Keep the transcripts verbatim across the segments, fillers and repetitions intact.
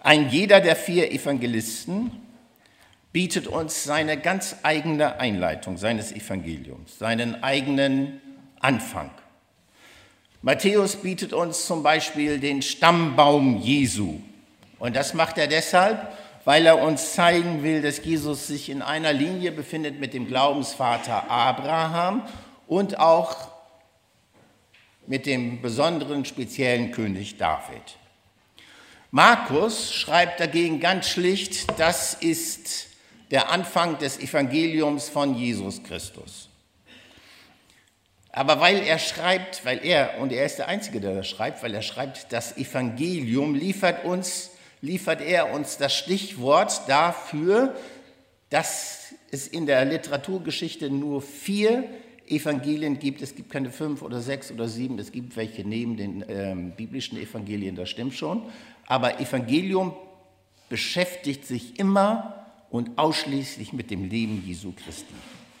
Ein jeder der vier Evangelisten bietet uns seine ganz eigene Einleitung seines Evangeliums, seinen eigenen Anfang. Matthäus bietet uns zum Beispiel den Stammbaum Jesu. Und das macht er deshalb, weil er uns zeigen will, dass Jesus sich in einer Linie befindet mit dem Glaubensvater Abraham und auch mit dem besonderen, speziellen König David. Markus schreibt dagegen ganz schlicht, das ist der Anfang des Evangeliums von Jesus Christus. Aber weil er schreibt, weil er, und er ist der Einzige, der das schreibt, weil er schreibt, das Evangelium liefert uns, liefert er uns das Stichwort dafür, dass es in der Literaturgeschichte nur vier Evangelien gibt. Es gibt keine fünf oder sechs oder sieben, es gibt welche neben den ähm, biblischen Evangelien, das stimmt schon. Aber Evangelium beschäftigt sich immer und ausschließlich mit dem Leben Jesu Christi.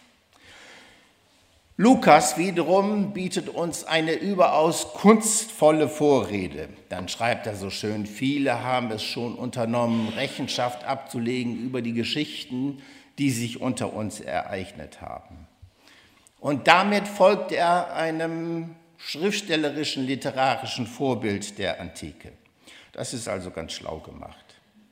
Lukas wiederum bietet uns eine überaus kunstvolle Vorrede. Dann schreibt er so schön, viele haben es schon unternommen, Rechenschaft abzulegen über die Geschichten, die sich unter uns ereignet haben. Und damit folgt er einem schriftstellerischen, literarischen Vorbild der Antike. Das ist also ganz schlau gemacht.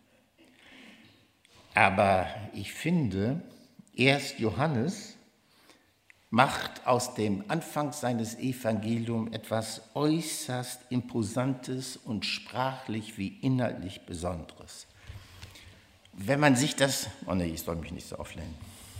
Aber ich finde, erst Johannes macht aus dem Anfang seines Evangeliums etwas äußerst Imposantes und sprachlich wie inhaltlich Besonderes. Wenn man sich das, oh nee, ich soll mich nicht so auflehnen.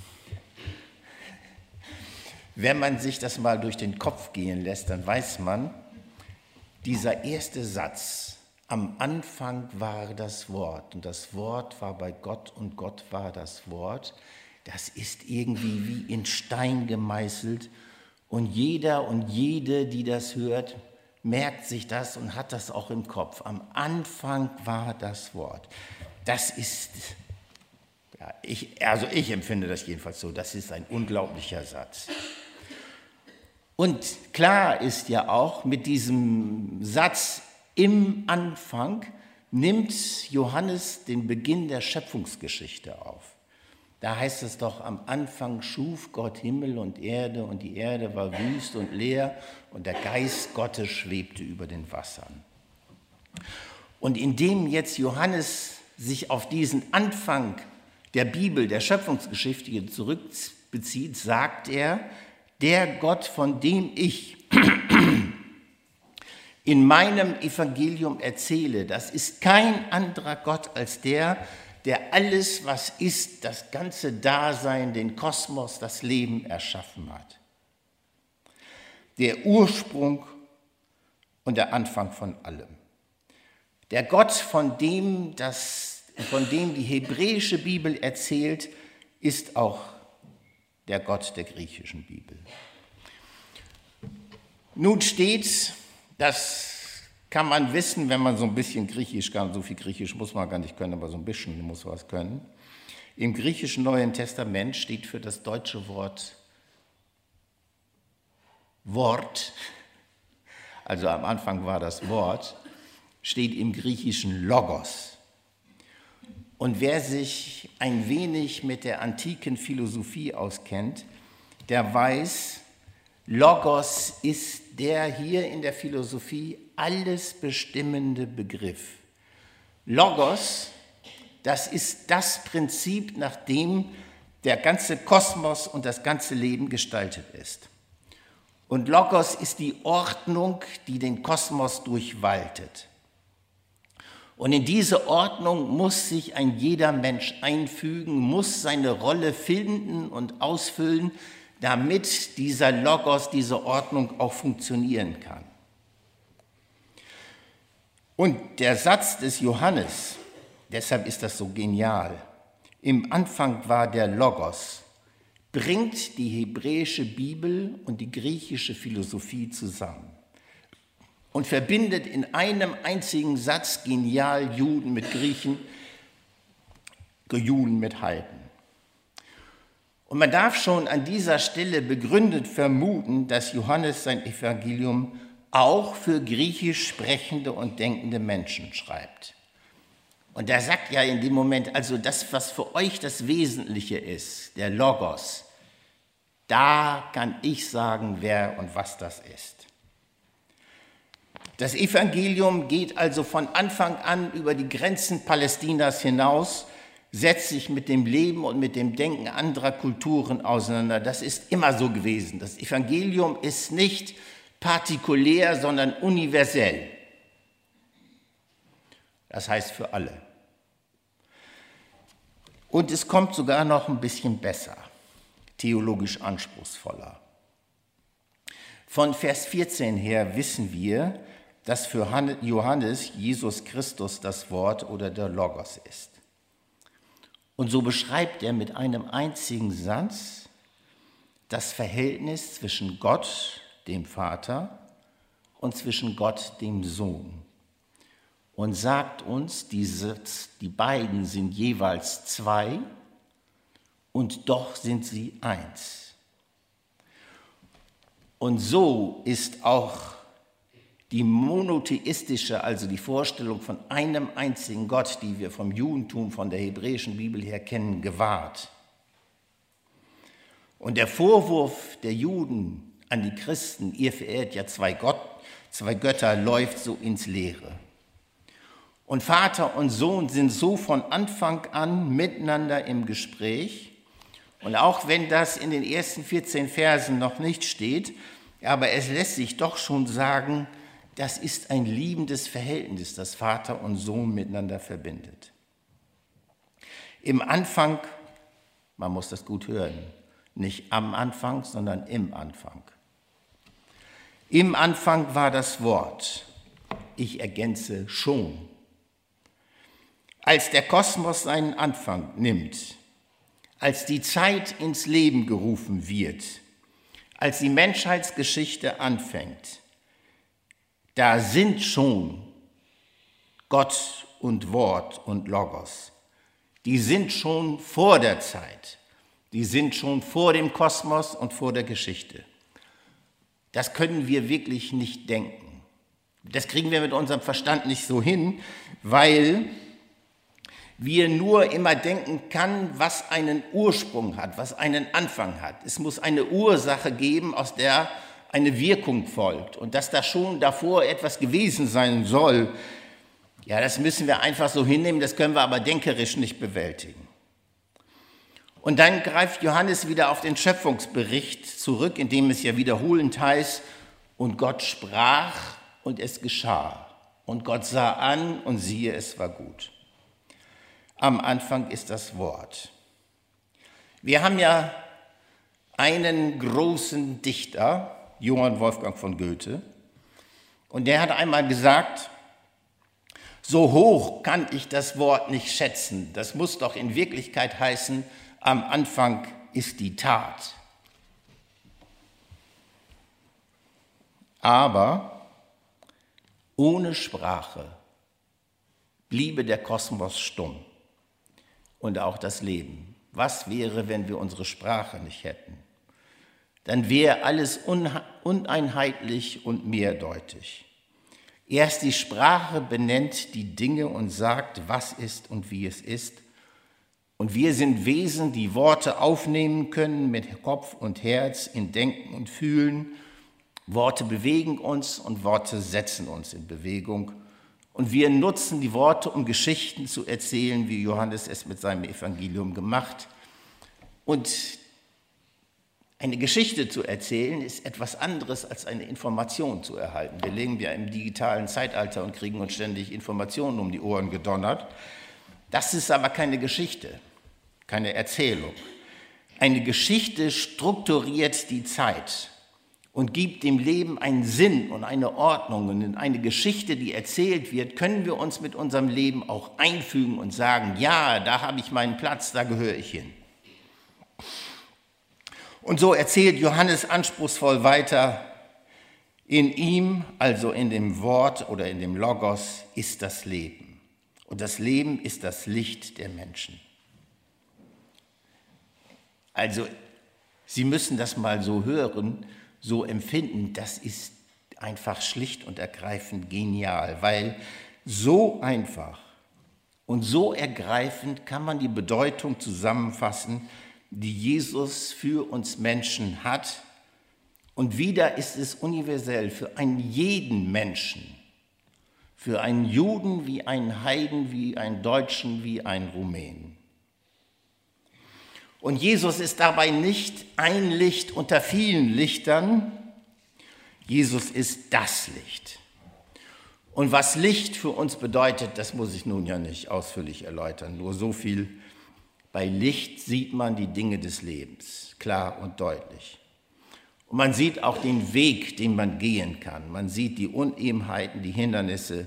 Wenn man sich das mal durch den Kopf gehen lässt, dann weiß man, dieser erste Satz, am Anfang war das Wort und das Wort war bei Gott und Gott war das Wort, das ist irgendwie wie in Stein gemeißelt und jeder und jede, die das hört, merkt sich das und hat das auch im Kopf. Am Anfang war das Wort. Das ist, ja, ich, also ich empfinde das jedenfalls so, das ist ein unglaublicher Satz. Und klar ist ja auch, mit diesem Satz im Anfang nimmt Johannes den Beginn der Schöpfungsgeschichte auf. Da heißt es doch, am Anfang schuf Gott Himmel und Erde und die Erde war wüst und leer und der Geist Gottes schwebte über den Wassern. Und indem jetzt Johannes sich auf diesen Anfang der Bibel, der Schöpfungsgeschichte zurückbezieht, sagt er, der Gott, von dem ich in meinem Evangelium erzähle, das ist kein anderer Gott als der, der alles, was ist, das ganze Dasein, den Kosmos, das Leben erschaffen hat. Der Ursprung und der Anfang von allem. Der Gott, von dem, das, von dem die hebräische Bibel erzählt, ist auch der Gott der griechischen Bibel. Nun steht, das kann man wissen, wenn man so ein bisschen Griechisch kann. So viel Griechisch muss man gar nicht können, aber so ein bisschen muss man es können. Im griechischen Neuen Testament steht für das deutsche Wort Wort, also am Anfang war das Wort, steht im griechischen Logos. Und wer sich ein wenig mit der antiken Philosophie auskennt, der weiß, Logos ist der hier in der Philosophie alles bestimmende Begriff. Logos, das ist das Prinzip, nach dem der ganze Kosmos und das ganze Leben gestaltet ist. Und Logos ist die Ordnung, die den Kosmos durchwaltet. Und in diese Ordnung muss sich ein jeder Mensch einfügen, muss seine Rolle finden und ausfüllen, damit dieser Logos, diese Ordnung auch funktionieren kann. Und der Satz des Johannes, deshalb ist das so genial, im Anfang war der Logos, bringt die hebräische Bibel und die griechische Philosophie zusammen und verbindet in einem einzigen Satz genial Juden mit Griechen, Juden mit Heiden. Und man darf schon an dieser Stelle begründet vermuten, dass Johannes sein Evangelium auch für griechisch sprechende und denkende Menschen schreibt. Und er sagt ja in dem Moment, also das, was für euch das Wesentliche ist, der Logos, da kann ich sagen, wer und was das ist. Das Evangelium geht also von Anfang an über die Grenzen Palästinas hinaus, setzt sich mit dem Leben und mit dem Denken anderer Kulturen auseinander. Das ist immer so gewesen. Das Evangelium ist nicht partikulär, sondern universell. Das heißt für alle. Und es kommt sogar noch ein bisschen besser, theologisch anspruchsvoller. Von Vers vierzehn her wissen wir, dass für Johannes Jesus Christus das Wort oder der Logos ist. Und so beschreibt er mit einem einzigen Satz das Verhältnis zwischen Gott, dem Vater, und zwischen Gott, dem Sohn. Und sagt uns, diese, die beiden sind jeweils zwei und doch sind sie eins. Und so ist auch die monotheistische, also die Vorstellung von einem einzigen Gott, die wir vom Judentum, von der hebräischen Bibel her kennen, gewahrt. Und der Vorwurf der Juden an die Christen, ihr verehrt ja zwei, Gott, zwei Götter, läuft so ins Leere. Und Vater und Sohn sind so von Anfang an miteinander im Gespräch. Und auch wenn das in den ersten vierzehn Versen noch nicht steht, aber es lässt sich doch schon sagen, das ist ein liebendes Verhältnis, das Vater und Sohn miteinander verbindet. Im Anfang, man muss das gut hören, nicht am Anfang, sondern im Anfang. Im Anfang war das Wort, ich ergänze schon. Als der Kosmos seinen Anfang nimmt, als die Zeit ins Leben gerufen wird, als die Menschheitsgeschichte anfängt, da sind schon Gott und Wort und Logos. Die sind schon vor der Zeit, die sind schon vor dem Kosmos und vor der Geschichte. Das können wir wirklich nicht denken. Das kriegen wir mit unserem Verstand nicht so hin, weil wir nur immer denken kann, was einen Ursprung hat, was einen Anfang hat. Es muss eine Ursache geben, aus der eine Wirkung folgt. Und dass da schon davor etwas gewesen sein soll, ja, das müssen wir einfach so hinnehmen, das können wir aber denkerisch nicht bewältigen. Und dann greift Johannes wieder auf den Schöpfungsbericht zurück, in dem es ja wiederholend heißt, und Gott sprach und es geschah. Und Gott sah an und siehe, es war gut. Am Anfang ist das Wort. Wir haben ja einen großen Dichter, Johann Wolfgang von Goethe, und der hat einmal gesagt, so hoch kann ich das Wort nicht schätzen. Das muss doch in Wirklichkeit heißen, am Anfang ist die Tat. Aber ohne Sprache bliebe der Kosmos stumm und auch das Leben. Was wäre, wenn wir unsere Sprache nicht hätten? Dann wäre alles uneinheitlich und mehrdeutig. Erst die Sprache benennt die Dinge und sagt, was ist und wie es ist. Und wir sind Wesen, die Worte aufnehmen können mit Kopf und Herz, in Denken und Fühlen. Worte bewegen uns und Worte setzen uns in Bewegung. Und wir nutzen die Worte, um Geschichten zu erzählen, wie Johannes es mit seinem Evangelium gemacht. Und eine Geschichte zu erzählen ist etwas anderes, als eine Information zu erhalten. Wir leben ja im digitalen Zeitalter und kriegen uns ständig Informationen um die Ohren gedonnert. Das ist aber keine Geschichte, keine Erzählung. Eine Geschichte strukturiert die Zeit und gibt dem Leben einen Sinn und eine Ordnung. Und in eine Geschichte, die erzählt wird, können wir uns mit unserem Leben auch einfügen und sagen, ja, da habe ich meinen Platz, da gehöre ich hin. Und so erzählt Johannes anspruchsvoll weiter, in ihm, also in dem Wort oder in dem Logos, ist das Leben. Und das Leben ist das Licht der Menschen. Also, Sie müssen das mal so hören, so empfinden, das ist einfach schlicht und ergreifend genial, weil so einfach Und so ergreifend kann man die Bedeutung zusammenfassen, die Jesus für uns Menschen hat. Und wieder ist es universell für einen jeden Menschen, für einen Juden wie einen Heiden, wie einen Deutschen, wie einen Rumänen. Und Jesus ist dabei nicht ein Licht unter vielen Lichtern. Jesus ist das Licht. Und was Licht für uns bedeutet, das muss ich nun ja nicht ausführlich erläutern. Nur so viel: Bei Licht sieht man die Dinge des Lebens, klar und deutlich. Und man sieht auch den Weg, den man gehen kann. Man sieht die Unebenheiten, die Hindernisse.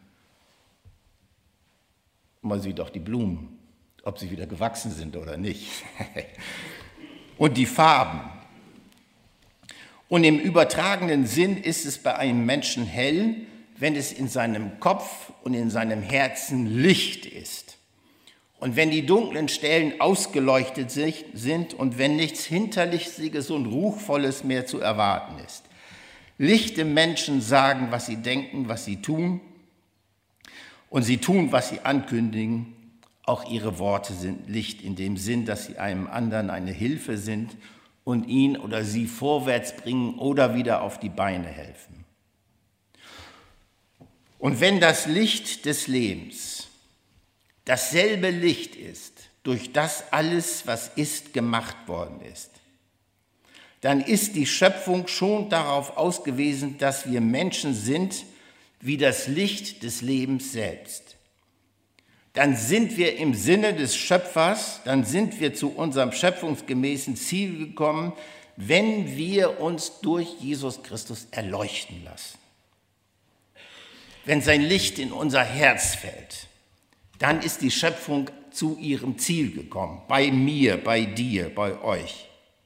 Und man sieht auch die Blumen, ob sie wieder gewachsen sind oder nicht. Und die Farben. Und im übertragenen Sinn ist es bei einem Menschen hell, wenn es in seinem Kopf und in seinem Herzen Licht ist. Und wenn die dunklen Stellen ausgeleuchtet sind und wenn nichts Hinterlistiges und Ruchvolles mehr zu erwarten ist. Lichte Menschen sagen, was sie denken, was sie tun. Und sie tun, was sie ankündigen. Auch ihre Worte sind Licht in dem Sinn, dass sie einem anderen eine Hilfe sind und ihn oder sie vorwärts bringen oder wieder auf die Beine helfen. Und wenn das Licht des Lebens dasselbe Licht ist, durch das alles, was ist, gemacht worden ist, dann ist die Schöpfung schon darauf ausgewiesen, dass wir Menschen sind wie das Licht des Lebens selbst. Dann sind wir im Sinne des Schöpfers, dann sind wir zu unserem schöpfungsgemäßen Ziel gekommen, wenn wir uns durch Jesus Christus erleuchten lassen. Wenn sein Licht in unser Herz fällt, dann ist die Schöpfung zu ihrem Ziel gekommen, bei mir, bei dir, bei euch.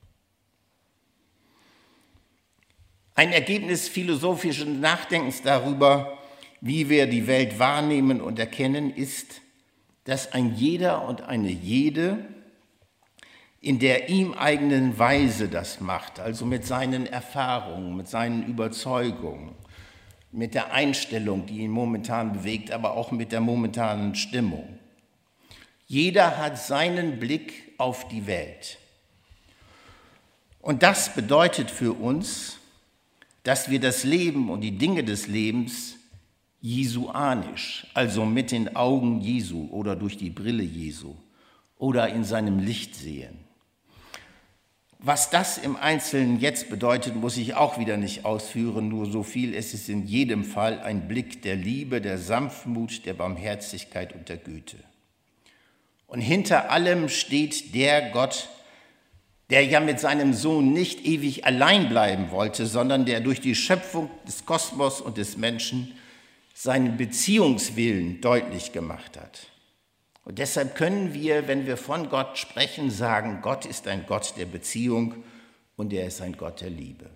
Ein Ergebnis philosophischen Nachdenkens darüber, wie wir die Welt wahrnehmen und erkennen, ist, dass ein jeder und eine jede in der ihm eigenen Weise das macht, also mit seinen Erfahrungen, mit seinen Überzeugungen, mit der Einstellung, die ihn momentan bewegt, aber auch mit der momentanen Stimmung. Jeder hat seinen Blick auf die Welt. Und das bedeutet für uns, dass wir das Leben und die Dinge des Lebens jesuanisch, also mit den Augen Jesu oder durch die Brille Jesu oder in seinem Licht sehen. Was das im Einzelnen jetzt bedeutet, muss ich auch wieder nicht ausführen, nur so viel ist es in jedem Fall ein Blick der Liebe, der Sanftmut, der Barmherzigkeit und der Güte. Und hinter allem steht der Gott, der ja mit seinem Sohn nicht ewig allein bleiben wollte, sondern der durch die Schöpfung des Kosmos und des Menschen seinen Beziehungswillen deutlich gemacht hat. Und deshalb können wir, wenn wir von Gott sprechen, sagen, Gott ist ein Gott der Beziehung und er ist ein Gott der Liebe.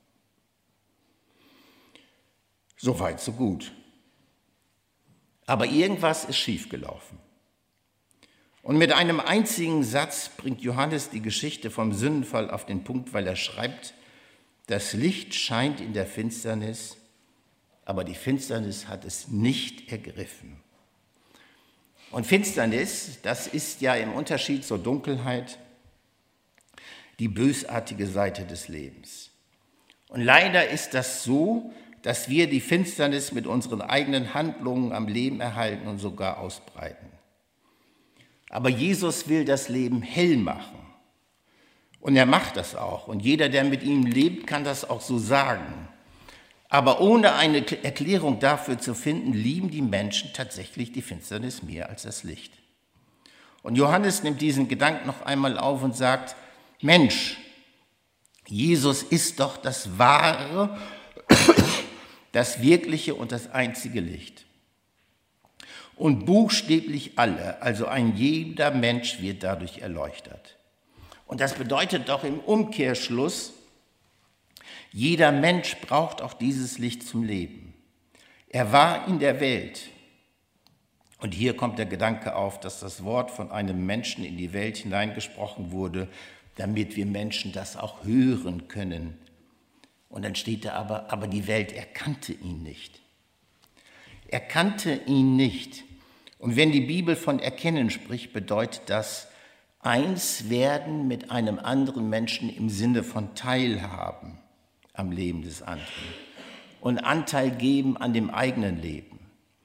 So weit, so gut. Aber irgendwas ist schiefgelaufen. Und mit einem einzigen Satz bringt Johannes die Geschichte vom Sündenfall auf den Punkt, weil er schreibt, das Licht scheint in der Finsternis, aber die Finsternis hat es nicht ergriffen. Und Finsternis, das ist ja im Unterschied zur Dunkelheit die bösartige Seite des Lebens. Und leider ist das so, dass wir die Finsternis mit unseren eigenen Handlungen am Leben erhalten und sogar ausbreiten. Aber Jesus will das Leben hell machen. Und er macht das auch. Und jeder, der mit ihm lebt, kann das auch so sagen. Aber ohne eine Erklärung dafür zu finden, lieben die Menschen tatsächlich die Finsternis mehr als das Licht. Und Johannes nimmt diesen Gedanken noch einmal auf und sagt, Mensch, Jesus ist doch das wahre, das wirkliche und das einzige Licht. Und buchstäblich alle, also ein jeder Mensch wird dadurch erleuchtet. Und das bedeutet doch im Umkehrschluss, jeder Mensch braucht auch dieses Licht zum Leben. Er war in der Welt. Und hier kommt der Gedanke auf, dass das Wort von einem Menschen in die Welt hineingesprochen wurde, damit wir Menschen das auch hören können. Und dann steht da aber, aber die Welt erkannte ihn nicht. Er kannte ihn nicht. Und wenn die Bibel von Erkennen spricht, bedeutet das eins werden mit einem anderen Menschen im Sinne von Teilhaben am Leben des anderen und Anteil geben an dem eigenen Leben.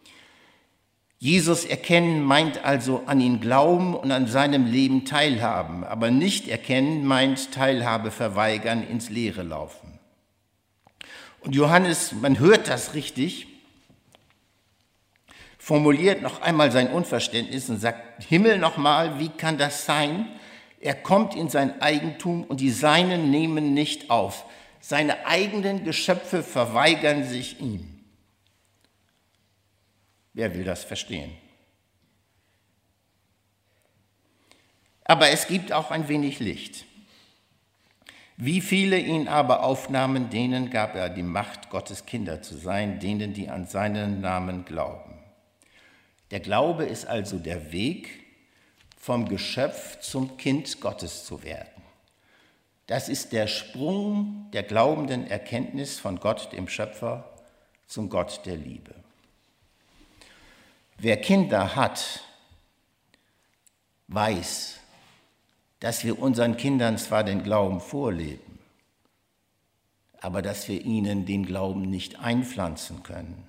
Jesus erkennen meint also an ihn glauben und an seinem Leben teilhaben, aber nicht erkennen meint Teilhabe verweigern, ins Leere laufen. Und Johannes, man hört das richtig, formuliert noch einmal sein Unverständnis und sagt, Himmel nochmal, wie kann das sein? Er kommt in sein Eigentum und die Seinen nehmen nicht auf. Seine eigenen Geschöpfe verweigern sich ihm. Wer will das verstehen? Aber es gibt auch ein wenig Licht. Wie viele ihn aber aufnahmen, denen gab er die Macht, Gottes Kinder zu sein, denen, die an seinen Namen glauben. Der Glaube ist also der Weg, vom Geschöpf zum Kind Gottes zu werden. Das ist der Sprung der glaubenden Erkenntnis von Gott, dem Schöpfer, zum Gott der Liebe. Wer Kinder hat, weiß, dass wir unseren Kindern zwar den Glauben vorleben, aber dass wir ihnen den Glauben nicht einpflanzen können.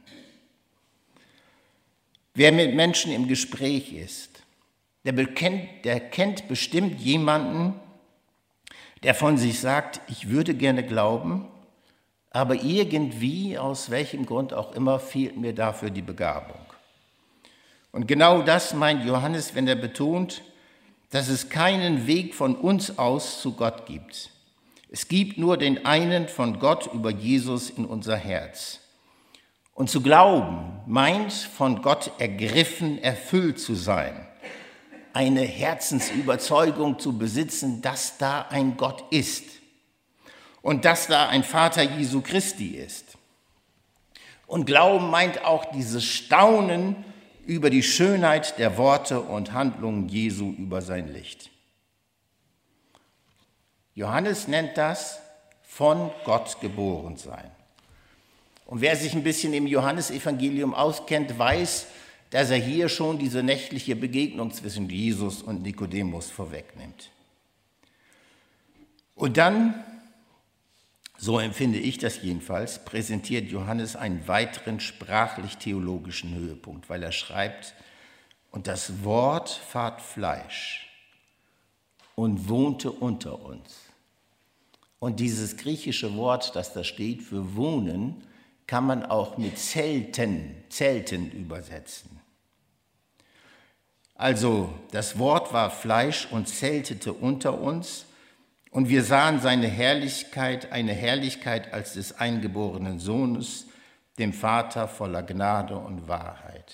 Wer mit Menschen im Gespräch ist, der, bekennt, der kennt bestimmt jemanden, der von sich sagt, ich würde gerne glauben, aber irgendwie, aus welchem Grund auch immer, fehlt mir dafür die Begabung. Und genau das meint Johannes, wenn er betont, dass es keinen Weg von uns aus zu Gott gibt. Es gibt nur den einen von Gott über Jesus in unser Herz. Und zu glauben meint, von Gott ergriffen, erfüllt zu sein, eine Herzensüberzeugung zu besitzen, dass da ein Gott ist und dass da ein Vater Jesu Christi ist. Und Glauben meint auch dieses Staunen über die Schönheit der Worte und Handlungen Jesu, über sein Licht. Johannes nennt das von Gott geboren sein. Und wer sich ein bisschen im Johannesevangelium auskennt, weiß, dass er hier schon diese nächtliche Begegnung zwischen Jesus und Nikodemus vorwegnimmt. Und dann, so empfinde ich das jedenfalls, präsentiert Johannes einen weiteren sprachlich-theologischen Höhepunkt, weil er schreibt, und das Wort ward Fleisch und wohnte unter uns. Und dieses griechische Wort, das da steht für wohnen, kann man auch mit Zelten, Zelten übersetzen. Also das Wort war Fleisch und zeltete unter uns, und wir sahen seine Herrlichkeit, eine Herrlichkeit als des eingeborenen Sohnes, dem Vater voller Gnade und Wahrheit.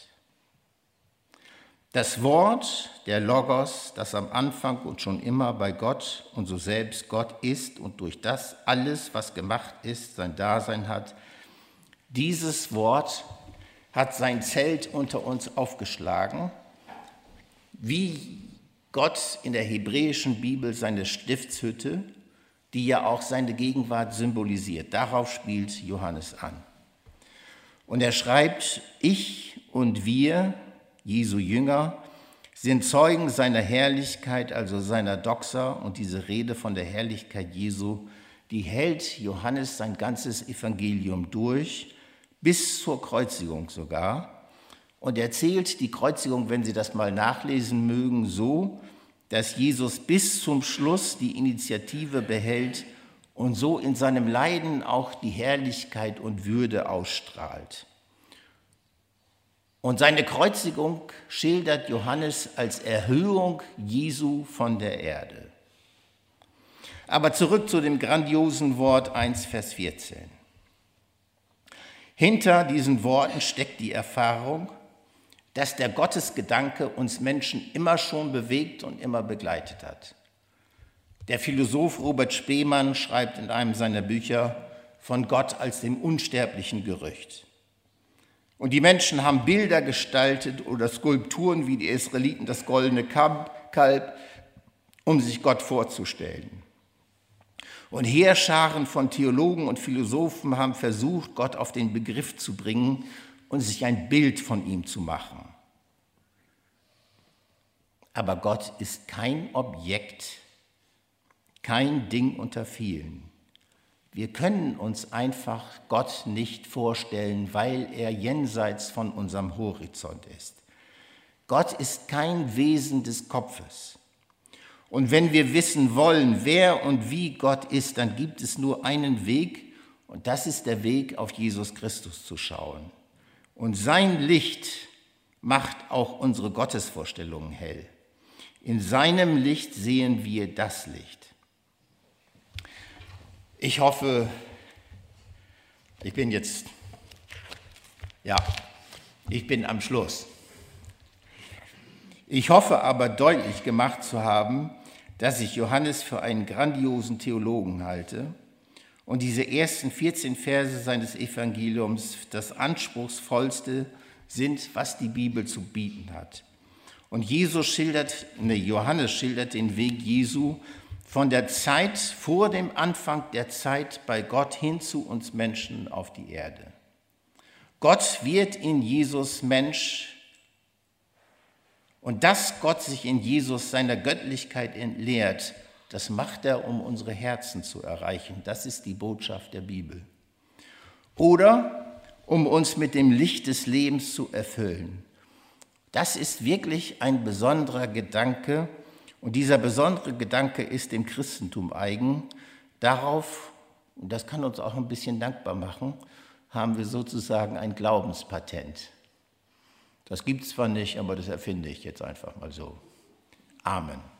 Das Wort, der Logos, das am Anfang und schon immer bei Gott und so selbst Gott ist und durch das alles, was gemacht ist, sein Dasein hat, dieses Wort hat sein Zelt unter uns aufgeschlagen, wie Gott in der hebräischen Bibel seine Stiftshütte, die ja auch seine Gegenwart symbolisiert. Darauf spielt Johannes an. Und er schreibt, ich und wir, Jesu Jünger, sind Zeugen seiner Herrlichkeit, also seiner Doxa, und diese Rede von der Herrlichkeit Jesu, die hält Johannes sein ganzes Evangelium durch, bis zur Kreuzigung sogar. Und erzählt die Kreuzigung, wenn Sie das mal nachlesen mögen, so, dass Jesus bis zum Schluss die Initiative behält und so in seinem Leiden auch die Herrlichkeit und Würde ausstrahlt. Und seine Kreuzigung schildert Johannes als Erhöhung Jesu von der Erde. Aber zurück zu dem grandiosen Wort eins, Vers vierzehn. Hinter diesen Worten steckt die Erfahrung, dass der Gottesgedanke uns Menschen immer schon bewegt und immer begleitet hat. Der Philosoph Robert Spemann schreibt in einem seiner Bücher von Gott als dem unsterblichen Gerücht. Und die Menschen haben Bilder gestaltet oder Skulpturen wie die Israeliten das goldene Kalb, um sich Gott vorzustellen. Und Heerscharen von Theologen und Philosophen haben versucht, Gott auf den Begriff zu bringen und sich ein Bild von ihm zu machen. Aber Gott ist kein Objekt, kein Ding unter vielen. Wir können uns einfach Gott nicht vorstellen, weil er jenseits von unserem Horizont ist. Gott ist kein Wesen des Kopfes. Und wenn wir wissen wollen, wer und wie Gott ist, dann gibt es nur einen Weg, und das ist der Weg, auf Jesus Christus zu schauen. Und sein Licht macht auch unsere Gottesvorstellungen hell. In seinem Licht sehen wir das Licht. Ich hoffe, ich bin jetzt, ja, ich bin am Schluss. Ich hoffe aber deutlich gemacht zu haben, dass ich Johannes für einen grandiosen Theologen halte und diese ersten vierzehn Verse seines Evangeliums das anspruchsvollste sind, was die Bibel zu bieten hat. Und Jesus schildert, ne, Johannes schildert den Weg Jesu von der Zeit vor dem Anfang der Zeit bei Gott hin zu uns Menschen auf die Erde. Gott wird in Jesus Mensch. Und dass Gott sich in Jesus seiner Göttlichkeit entlehrt, das macht er, um unsere Herzen zu erreichen. Das ist die Botschaft der Bibel. Oder um uns mit dem Licht des Lebens zu erfüllen. Das ist wirklich ein besonderer Gedanke. Und dieser besondere Gedanke ist dem Christentum eigen. Darauf, und das kann uns auch ein bisschen dankbar machen, haben wir sozusagen ein Glaubenspatent. Das gibt es zwar nicht, aber das erfinde ich jetzt einfach mal so. Amen.